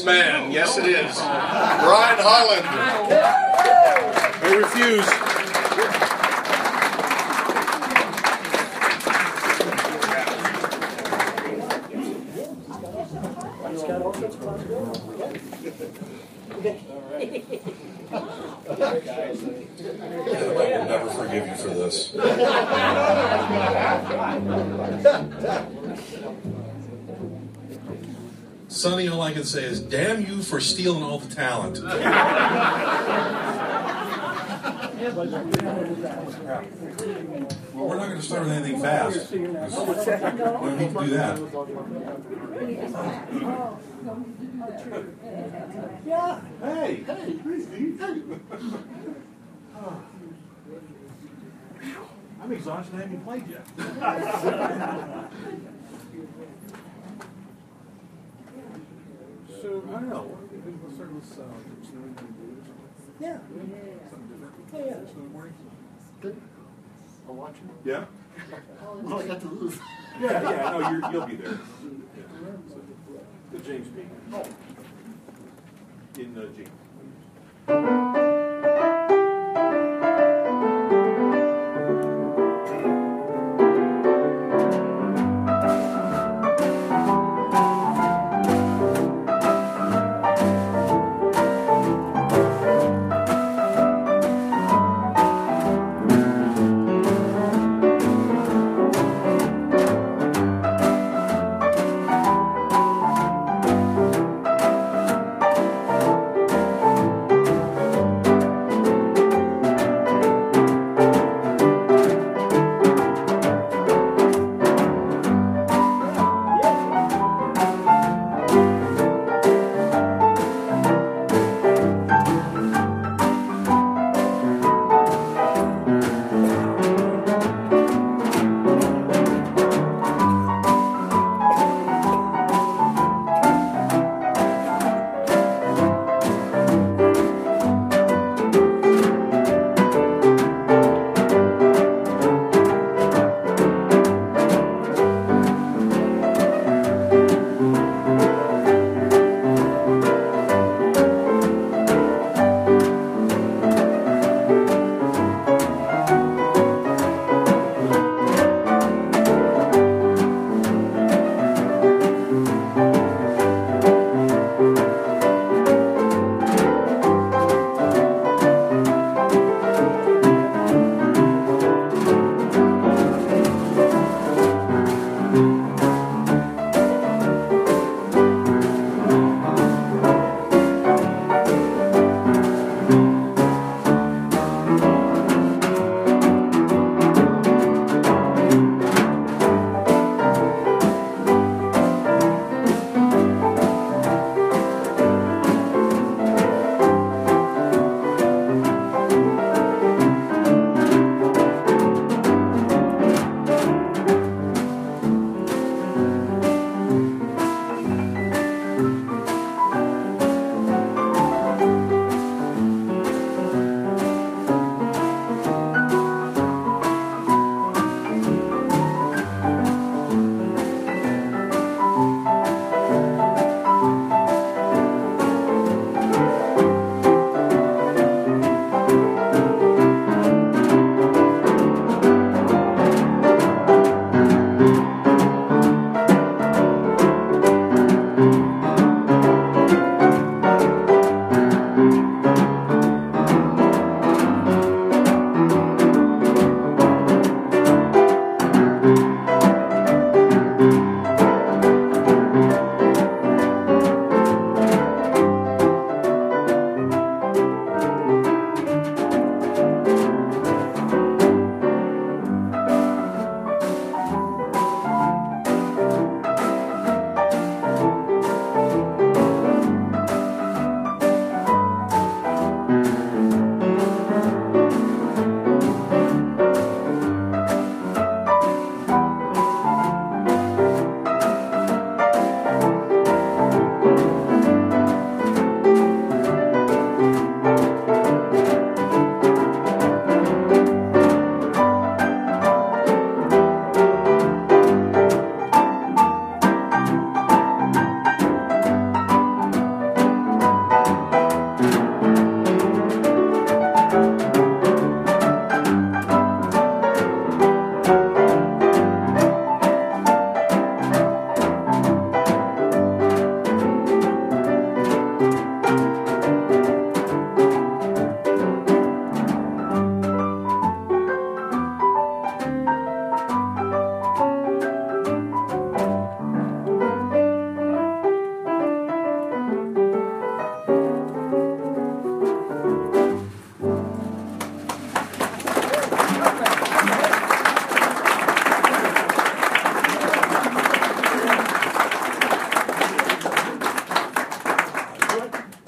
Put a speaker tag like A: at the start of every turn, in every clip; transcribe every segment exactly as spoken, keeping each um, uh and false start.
A: man. Yes, it is. Brian Holland. They refuse.
B: I will never forgive you for this. Sonny, all I can say is, damn you for stealing all the talent. Well, we're not going to start with anything fast. We don't need to do that.
C: Yeah. Hey. Hey. I'm exhausted. I haven't played yet. So I don't know. We'll start with uh, yeah. Something different. Oh yeah. This morning. Good. I'll watch it. Yeah. Well, I got to lose. Yeah, yeah. No, you're, you'll be there. Yeah. So, the James B. Oh. In uh, G.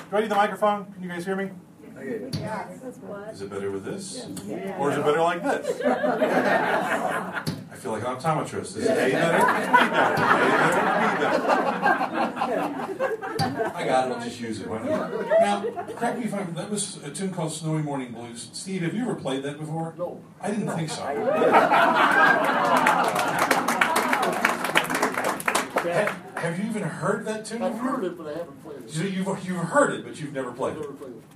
B: Do I need the microphone? Can you guys hear me?
D: Yeah.
B: Is it better with this? Yeah. Or is it better like this? I feel like an optometrist. Is it A better? B better? A better? B better? I got it. I'll just use it. Why not? Now, correct me if I'm... That was a tune called Snowy Morning Blues. Steve, have you ever played that before?
C: No.
B: I didn't think so. have, have you even heard that tune
C: I've
B: before?
C: heard it, but I haven't played it.
B: So you've, you've heard it, but you've never played
C: I've
B: it.
C: never played it.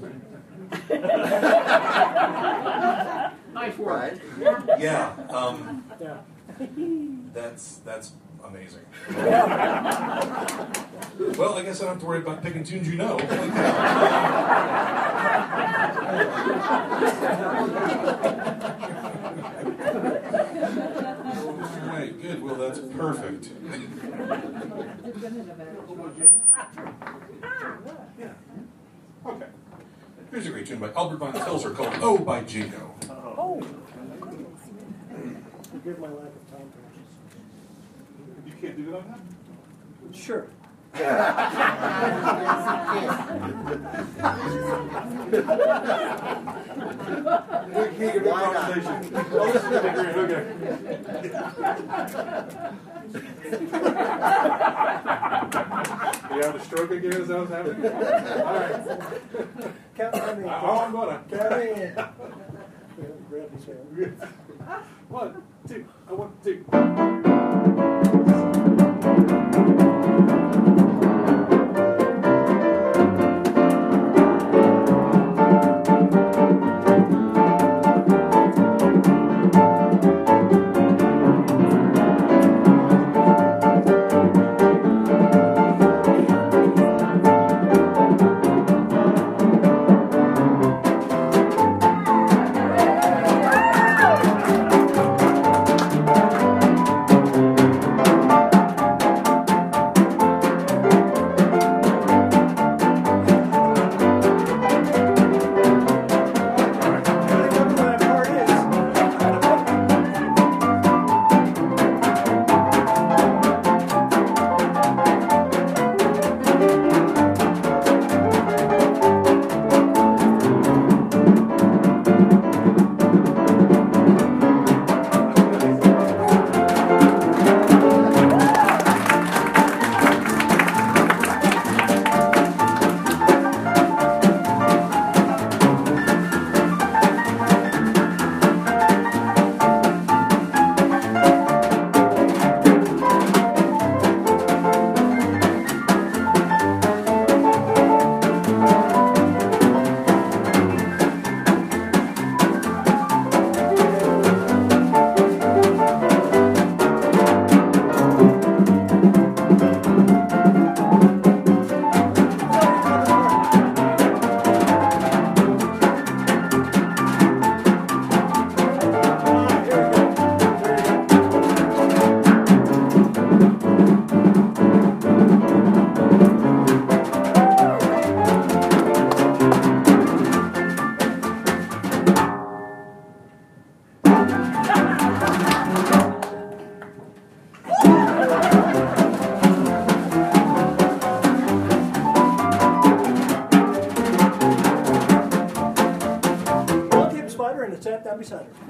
D: Nice work.
B: Yeah. Um,
D: Yeah.
B: that's that's amazing. Well, I guess I don't have to worry about picking tunes you know. All right, good. Well, that's perfect. Yeah. Okay. Here's a great tune by Albert von Tilzer called "Oh" by Jingo.
D: Oh. Forgive my lack of time passes.
B: You can't do it on that?
D: Sure.
C: We can have a conversation. Oh, this is going to be great. Okay. You having a stroke again? Is that what's happening? All right.
D: Count on me.
C: Oh, I'm going to.
D: Count me in. Grab his hand.
C: One, two, uh, one, two.
D: And it's at that beside her.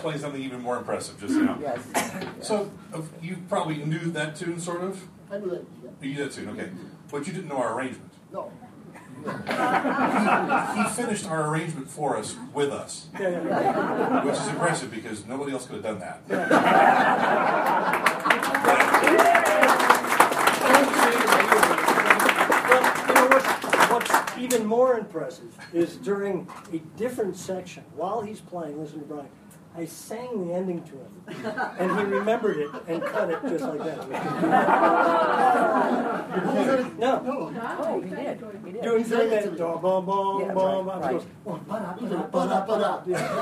B: explain something even more impressive just now.
E: Yes.
B: So uh, you probably knew that tune, sort of?
F: I knew that, yeah.
B: You knew that tune, okay. But you didn't know our arrangement.
F: No.
B: He, he finished our arrangement for us, with us.
D: Yeah, yeah, yeah.
B: Which is impressive because nobody else could have done that.
D: Well, you know what's, what's even more impressive is during a different section, while he's playing, listen to Brian, I sang the ending to him, and he remembered it and cut it just like that. No.
E: Oh, he did. He did.
D: Doing doing that, bum, bum, bum,
E: Yeah,
D: bum,
E: right,
D: bum,
E: right.
D: goes, oh, ba-da,
F: He
D: ba-da,
F: said, "Ba-da, ba-da."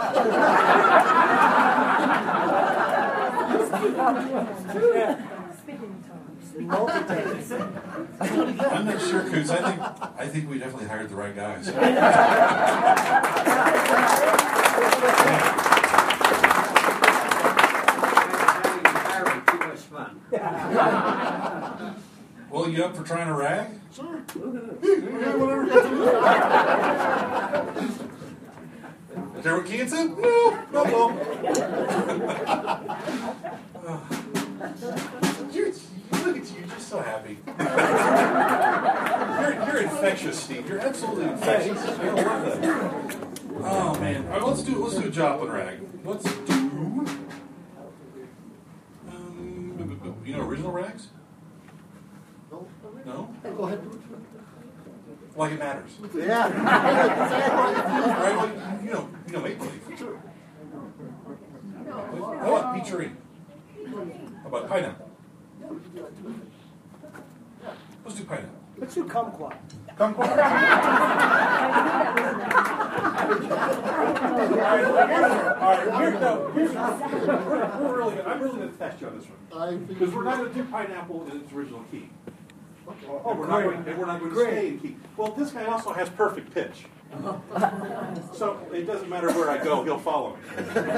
D: yeah. Multitasking.
B: I'm not sure, Coots. I think I think we definitely hired the right guys. Well, you up for trying to rag?
F: Sure.
B: Is that what Kean said? No, no, no. You're, look at you, you're just so happy. you're, you're infectious, Steve. You're absolutely infectious. I love that. Oh man. All right, let's do let's do a Joplin rag. Let's do. Um, you know original rags?
F: No.
B: No?
F: Go ahead.
B: Like it matters.
F: Yeah.
B: Right? Well, you know, you know, make believe.
F: Sure.
B: How about peacherine? How about pineapple? Let's do pineapple.
D: Let's do kumquat.
B: Kumquat. All right, here, no, here's, we're, we're really gonna, I'm really going to test you on this one.
F: I think
B: Because we're not going to do pineapple in its original key.
F: Okay.
B: And we're not going, and we're not going to
D: Great.
B: stay in key. Well, this guy also has perfect pitch. So it doesn't matter where I go, he'll follow me.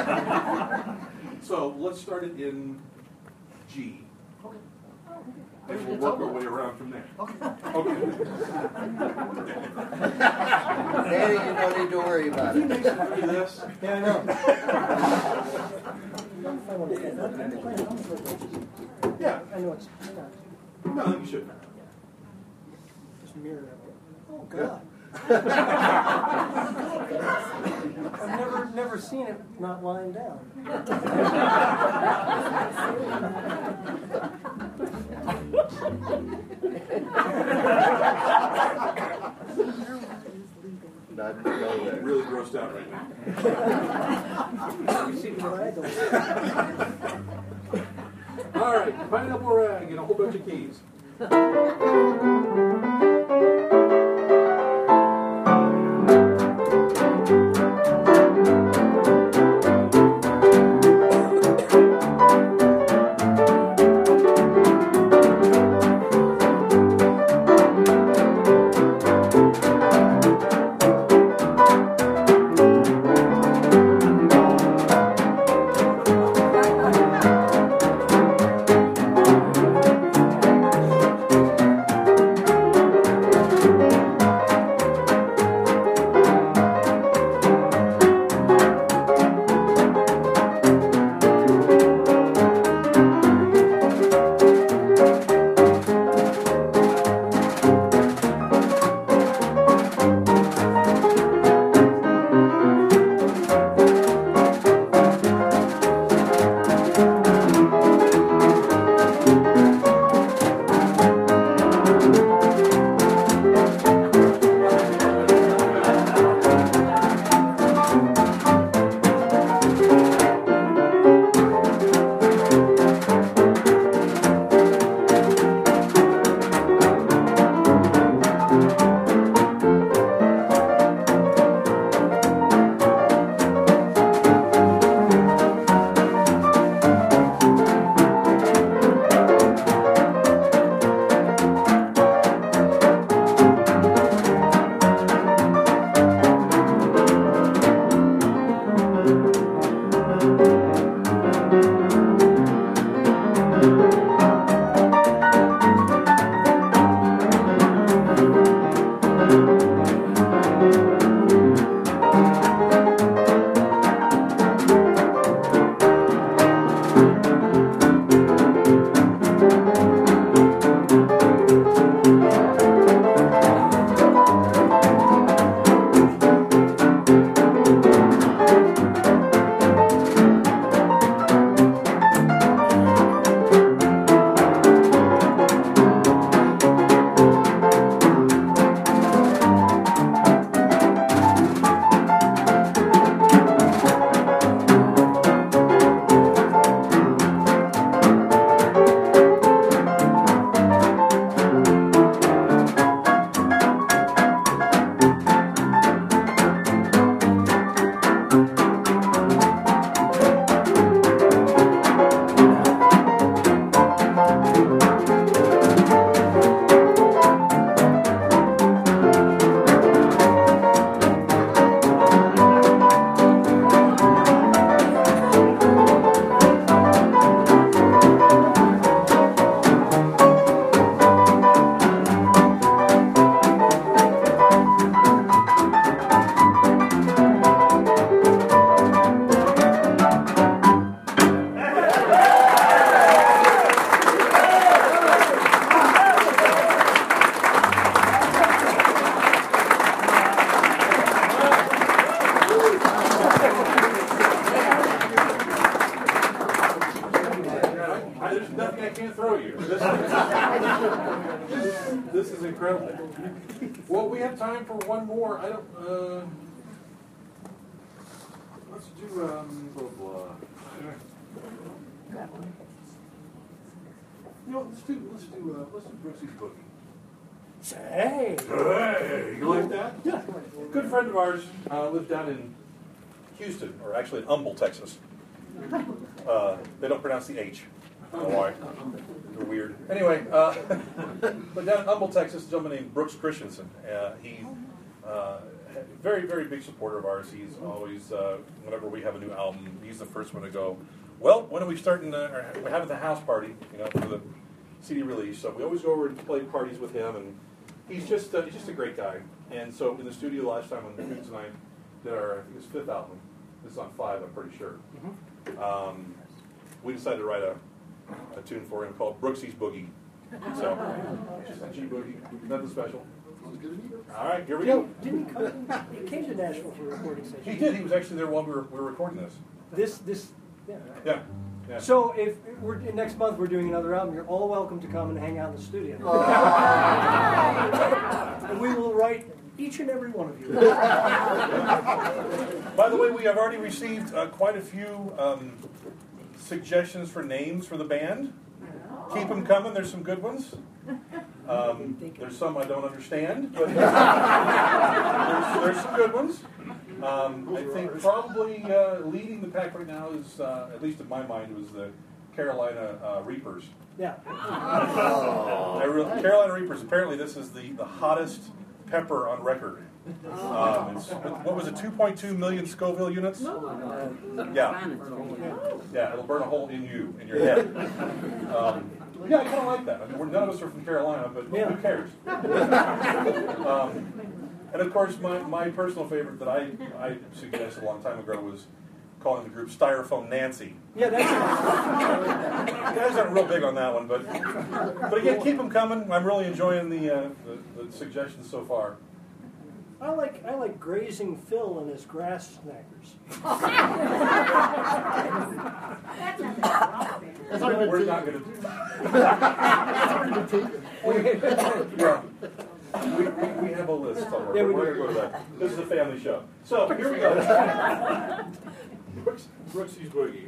B: So let's start it in G.
F: Okay.
B: And we'll work our way around from there.
F: Okay.
B: Okay.
E: Danny, you don't need to worry about it.
B: Do this.
D: Yeah, I know.
B: Yeah.
D: I know it's not.
B: No, you should.
D: Just mirror that. Oh, God. I've never, never seen it not lying down.
E: Not to go there.
B: Really grossed out right now.
D: You see what I don't.
B: All right, pineapple rag and a whole bunch of keys. This is incredible. Well, we have time for one more. I don't. Uh, let's do um, blah blah. You know, let's do let's do uh, let's do Brooksy's Boogie.
D: Hey.
B: Hey, you like that?
D: Yeah.
B: Good friend of ours uh, lives down in Houston, or actually in Humble, Texas. Uh, they don't pronounce the H. I don't know why. They're weird. Anyway, uh, but down in Humble, Texas, a gentleman named Brooks Christensen. Uh, he's uh, a very, very big supporter of ours. He's always, uh, whenever we have a new album, he's the first one to go, well, when are we starting, uh, or we're having the house party, you know, for the C D release. So we always go over and play parties with him, and he's just uh, he's just a great guy. And so in the studio last time when Coots and I did our, I think his fifth album, this is on five, I'm pretty sure, um, we decided to write a, a tune for him called Brooksy's Boogie. So, just a G Boogie, nothing special. All right, here we go.
D: Didn't he come? He came to Nashville for a recording session.
B: He did, he was actually there while we were, we were recording this.
D: This, this, yeah.
B: Yeah. Yeah.
D: So if we're next month we're doing another album, you're all welcome to come and hang out in the studio. And we will write each and every one of you.
B: By the way, we have already received uh, quite a few um, suggestions for names for the band. Keep them coming. There's some good ones. Um, there's some I don't understand, but there's, there's some good ones. Um, I think probably uh, leading the pack right now is, uh, at least in my mind, was the Carolina uh, Reapers.
D: Yeah.
B: I re- Carolina Reapers. Apparently, this is the, the hottest pepper on record. Um, it's, what was it? two point two million Scoville units. Yeah. Yeah. It'll burn a hole in you, in your head. Um, yeah, I kind of like that. I mean, we're, none of us are from Carolina, but
D: Yeah.
B: who cares? Um, and of course, my, my personal favorite that I, I suggested a long time ago was calling the group Styrofoam Nancy.
D: Yeah, that's
B: You guys aren't real big on that one, but but again, keep them coming. I'm really enjoying the, uh, the, the suggestions so far.
D: I like I like Grazing Phil and his grass snackers.
F: That's already been
B: We're
F: taken.
B: not going to do
F: That's already been taken.
B: yeah. we, we, we have a list somewhere.
D: Yeah, we
B: We're
D: do.
B: going to go to that. This is a family show. So, here we go. Brooks, Brooksy's Boogie.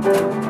B: Thank you.